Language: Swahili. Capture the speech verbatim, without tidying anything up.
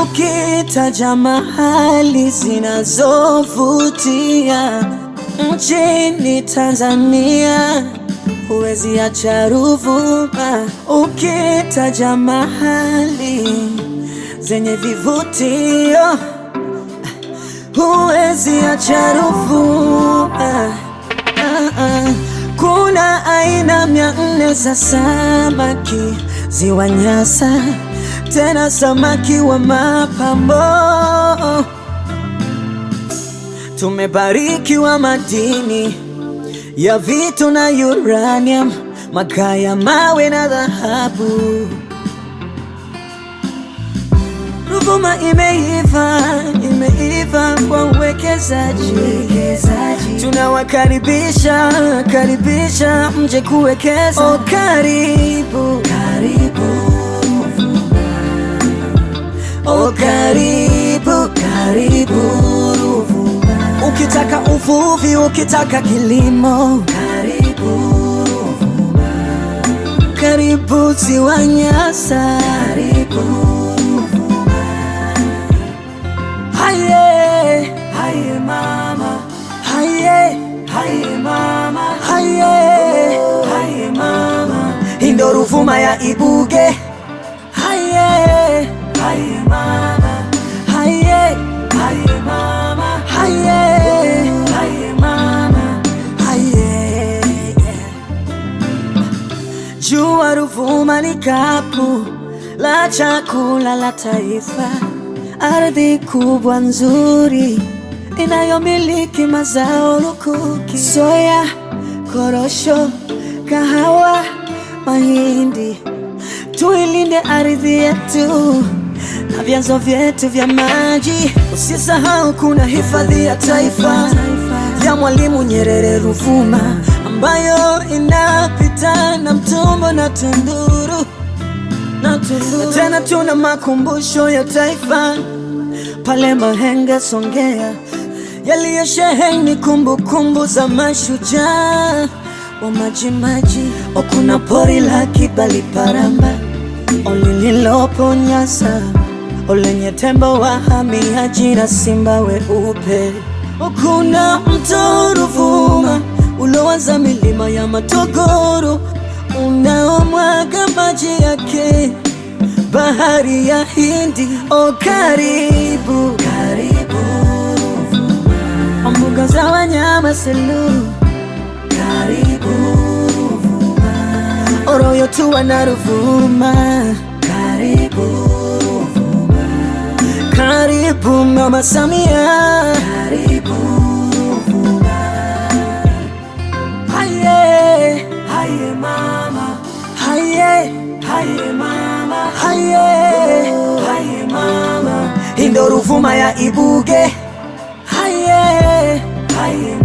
Ukitaja mahali zinazovutia nchini Tanzania, huwezi acha Ruvuma. Ukitaja mahali zenye vivutio, huwezi acha Ruvuma. uh -uh. Kuna aina mia nne za samaki ziwa Nyasa, tena samaki wa mapambo. Tumebarikiwa madini ya vitu na uranium, makaa ya mawe na dhahabu. Ruvuma imeiva, imeiva kwa uwekezaji. Tunawakaribisha, karibisha mje kuwekeza. Oh, karibu, karibu Oh, karibu, karibu Ruvuma. Ukitaka uvuvi, ukitaka kilimo, karibu Ruvuma. Karibu ziwa Nyasa, karibu Ruvuma. Haye, haye mama, haye, haye mama, haye, haye mama. Hii ndo Ruvuma ya Ibuge. Haye, haye mama, haye, haye mama, haye, haye mama, haye. Jua Ruvuma ni kapu la chakula la taifa, ardhi kubwa nzuri inayomiliki mazao lukuki, soya, korosho, kahawa, mahindi. Tuilinde ardhi yetu na vyanzo vyetu vya maji. Usisahau kuna hifadhi ya taifa ya Mwalimu Nyerere Ruvuma, ambayo inapita na Mtumbo na Tunduru, na Tunduru. Tena tuna makumbusho ya taifa pale Mahenge, Songea, yaliyosheheni kumbukumbu za mashujaa wa Majimaji. O, kuna pori la Kibali Paramba, o lililopo Nyasa, o lenye tembo wahamiaji na simba weupe. O, kuna mto Ruvuma ulowaza milima ya Matogoro, unaomwaga maji yake bahari ya Hindi. O, karibu, karibu Ruvuma. Mbuga za wanyama Selous, karibu Ruvuma. Oroyotua na Ruvuma, karibu Ruvuma. Karibu Mama Samia, karibu Ruvuma. Haye, haye mama, haye, haye mama, haye, haye mama. Hii ndo Ruvuma ya Ibuge. Haye, haye